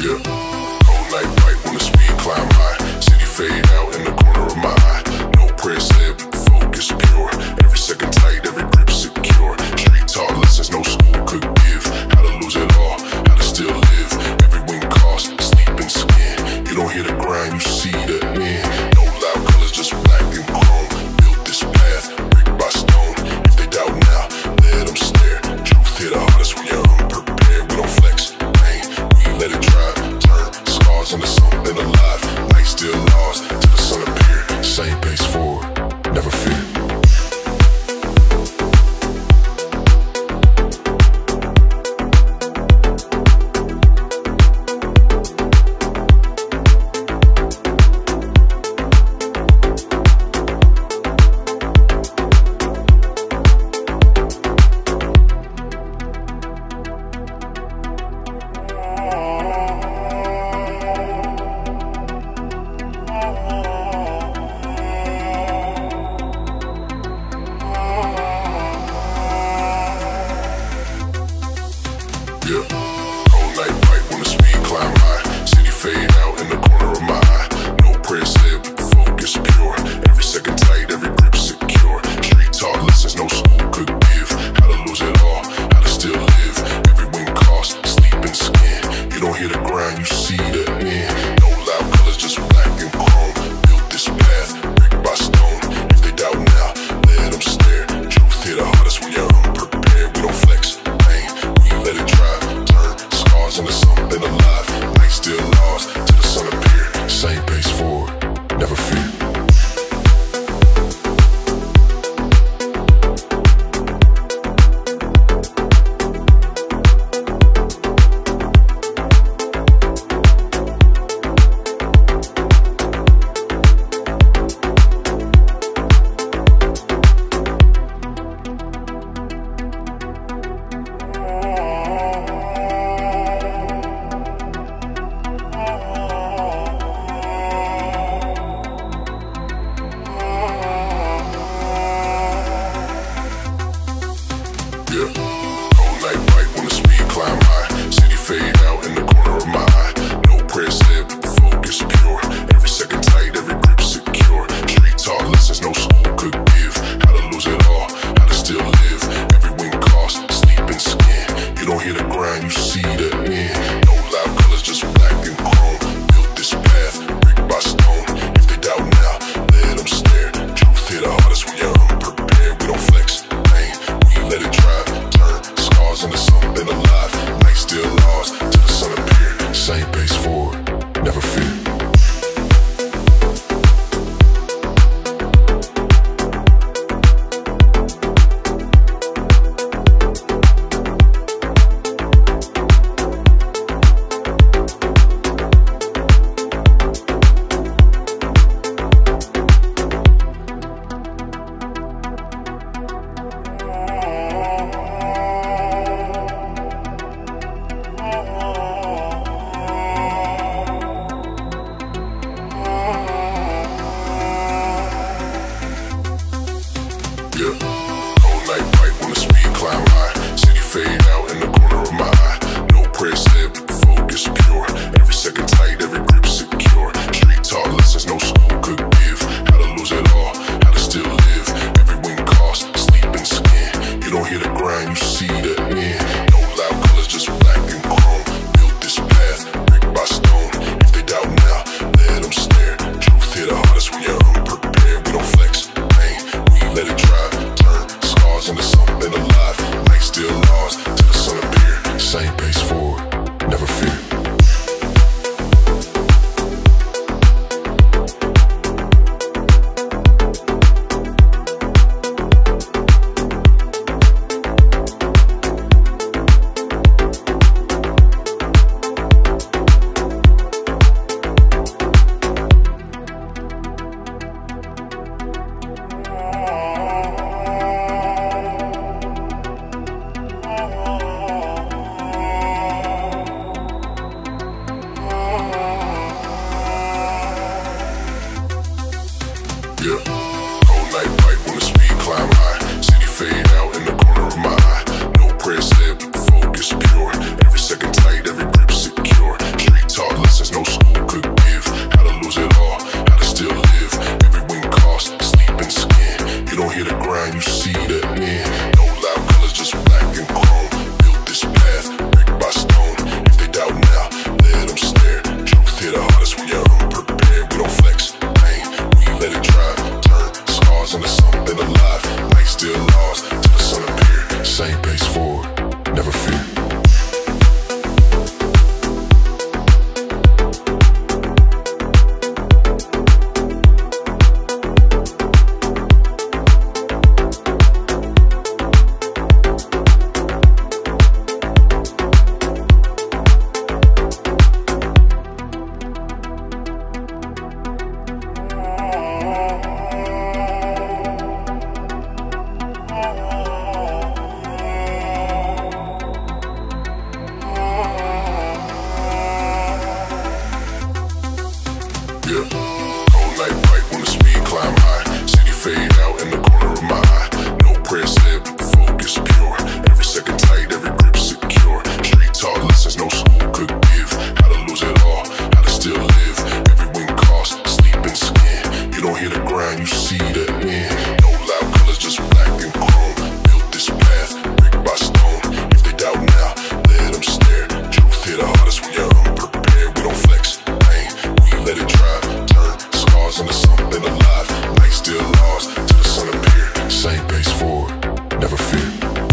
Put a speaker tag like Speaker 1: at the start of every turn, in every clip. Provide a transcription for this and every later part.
Speaker 1: Yeah. Whole night bright when the speed climb high. City fade out in the corner of my eye. No prayer said, but focus pure. Every second tight, every grip secure. Street taught lessons no school could give. How to lose it all, how to still live. Every win cost, sleep and skin. You don't hear the grind, you see the end. No loud colors, just black and chrome. Built this path, brick by stone. If they doubt now, let them stare. Truth hit the hardest when you're unprepared. We don't flex, pain, we let it drive. Turn scars into something alive. Night still lost till the sun appear. Same pace forward, never fear. Yeah. Whole night bright when the speed climb high. City fade out in the corner of my eye. No prayer said, but focus pure. Every second tight, every grip secure. Street taught lessons no school could give. How to lose it all, how to still live. Every win cost, sleep and skin. You don't hear the grind, you see the end. No loud colors, just black and chrome. Built this path, brick by stone. If they doubt now, let them stare. Truth hit the hardest when you're unprepared. We don't flex, pain, we let it drive. Turn scars into something alive. Night still lost till the sun appear. Same pace forward, never fear. Yeah. Whole night bright when the speed climb high. City fade out in the corner of my eye. No prayer said, but focus pure. Every second tight, every grip secure. Street taught lessons no school could give. How to lose it all, how to still live. Every win cost, sleep and skin. You don't hear the grind, you see the end. No loud colors, just black and chrome. Built this path, brick by stone. If they doubt now, let them stare. Truth hit the hardest when you're unprepared. We don't flex, pain, we let it drive. Turn scars into something alive. Night still lost till the sun appear. Same pace forward, never fear. Yeah. Cold night bright when the speed climb high. City fade out in the corner of my eye. No prayer said, but the focus pure. Every second tight, every grip secure. Street taught lessons no school could give. How to lose it all, how to still live. Every win cost, sleep and skin. You don't hear the grind, you see the end. No loud colors, just black and chrome. Built this path, brick by stone. If they doubt now, let them stare. Truth hit the hardest when you're unprepared. We don't flex, pain, we let it drive. Turn scars into something alive. Night still lost till the sun appear. Same pace forward, never fear.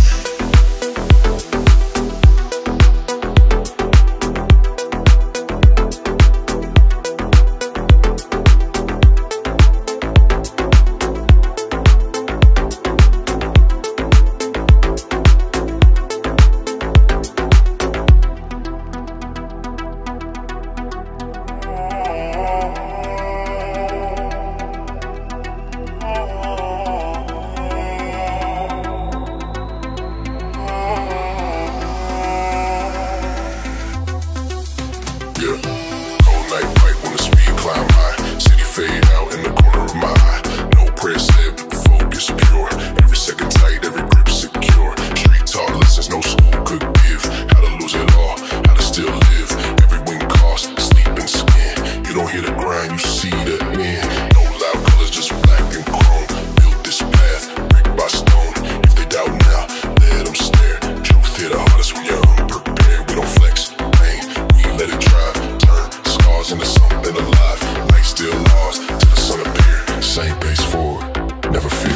Speaker 1: Yeah. Cold night bright when the speed climb high. City fade out in the corner of my eye. No prayer said, but the focus pure. Every second tight, every grip secure. Street taught lessons no school could give. How to lose it all, how to still live. Every win cost, sleep and skin. You don't hear the grind, you see the end. No loud colors, just black and chrome. Built this path, brick by stone. If they doubt now, let them stare. Truth hit the hardest when you're unprepared. We don't flex, pain, we let it drive. Turn scars into something alive. Night still lost till the sun appear. Same pace forward, never fear.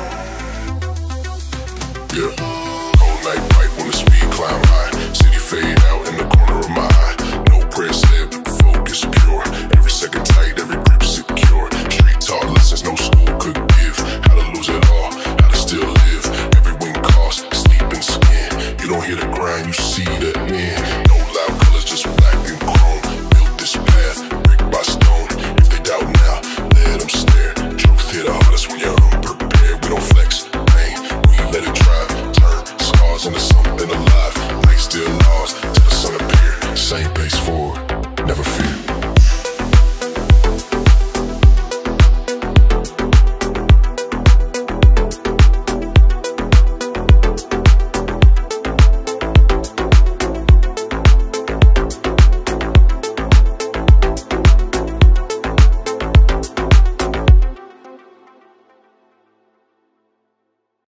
Speaker 1: Yeah. Cold night bright when the speed climb high. City fade